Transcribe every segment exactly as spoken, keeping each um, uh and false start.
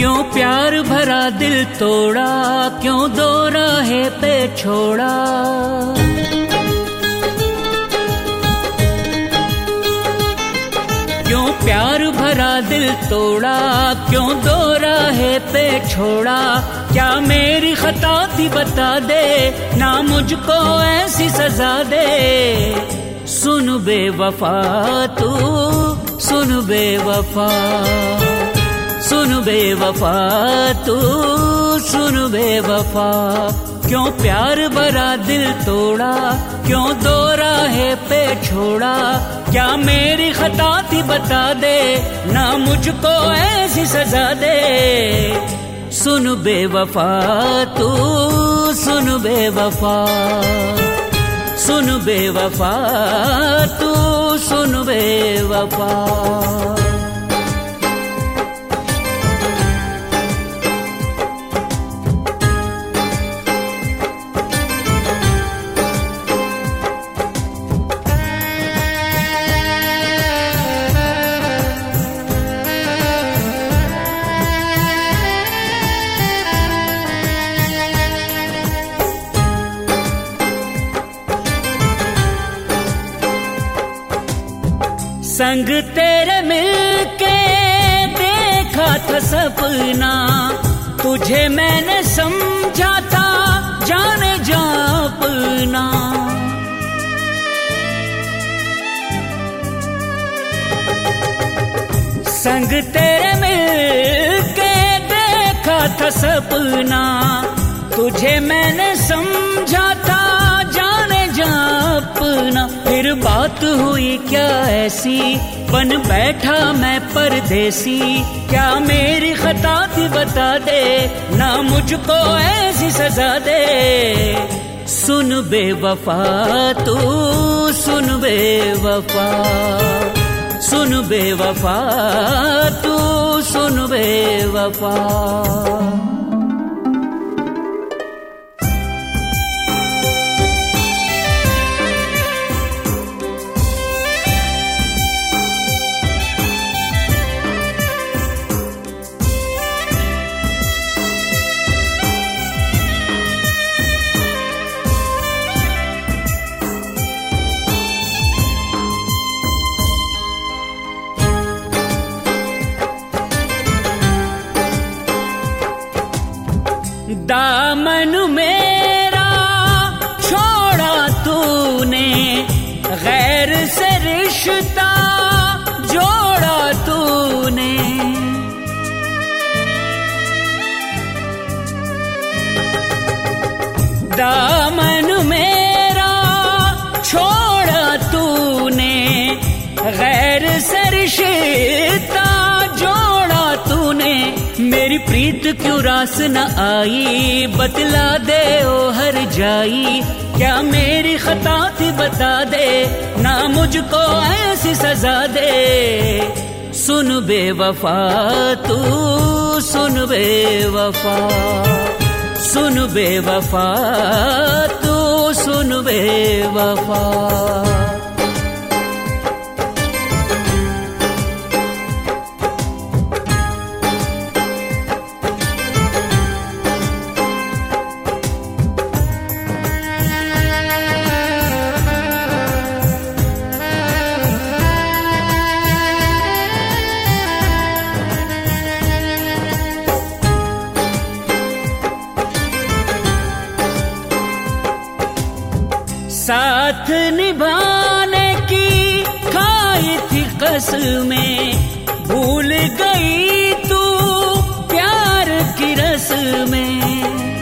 क्यों प्यार भरा दिल तोड़ा, क्यों दो राहे पे छोड़ा। क्यों प्यार भरा दिल तोड़ा, क्यों दो राहे पे छोड़ा। क्या मेरी खता थी बता दे, ना मुझको ऐसी सजा दे। सुन बेवफा तू, सुन बेवफा, सुन बेवफा तू, सुन बेवफा। क्यों प्यार भरा दिल तोड़ा, क्यों दो राहे पे छोड़ा। क्या मेरी खता थी बता दे, ना मुझको ऐसी सजा दे। सुन बेवफा तू, सुन बेवफा, सुन बेवफा तू, सुन बेवफा। संग तेरे मिलके देखा था सपना, तुझे मैंने समझा था जाने जा अपना। संग तेरे मिलके देखा था सपना, तुझे मैंने समझा था जाने जा अपना। फिर बात हुई क्या ऐसी, बन बैठा मैं परदेसी। क्या मेरी खता थी बता दे, ना मुझको ऐसी सजा दे। सुन बेवफा तू, सुन बेवफा, सुन बेवफा तू, सुन बेवफा। दामन मेरा छोड़ा तूने, गैर से रिश्ता जोड़ा तूने। दामन मेरा छोड़ा तूने, गैर से रिश्ता जोड़ा तूने। मेरी प्रीत क्यों रास न आई, बतला दे ओ हर जाई। क्या मेरी खता थी बता दे, ना मुझको ऐसी सजा दे। सुन बेवफा तू, सुन बेवफा, सुन बेवफा तू, सुन बेवफा। साथ निभाने की खाई थी कसमें, भूल गई तू प्यार की रस्में।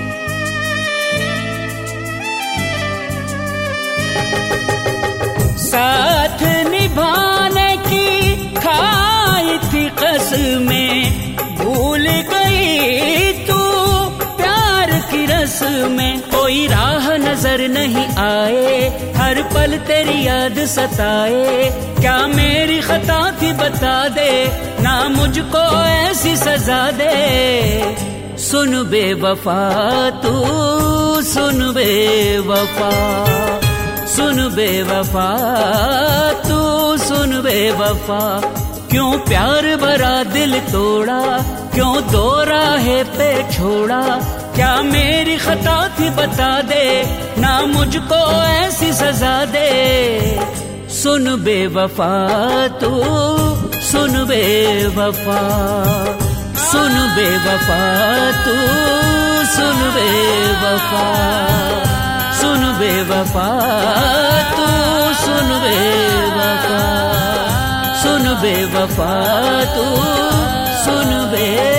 साथ निभाने की खाई थी कसमें, भूल गई तू प्यार की रस्में। कोई राह नजर नहीं आए, हर पल तेरी याद सताए। क्या मेरी खता थी बता दे, ना मुझको ऐसी सजा दे। सुन बेवफा तू, सुन बेवफा, सुन बेवफा तू, सुन बेवफा। क्यों प्यार भरा दिल तोड़ा, क्यों दो राहें पे छोड़ा। क्या मेरी खता थी बता दे, ना मुझको ऐसी सजा दे। सुन बेवफा तू, सुन बेवफा, सुन बेवफा तू, सुन बेवफा, सुन बेवफा तू, सुन बेवफा, सुन बेवफा तू, सुन बे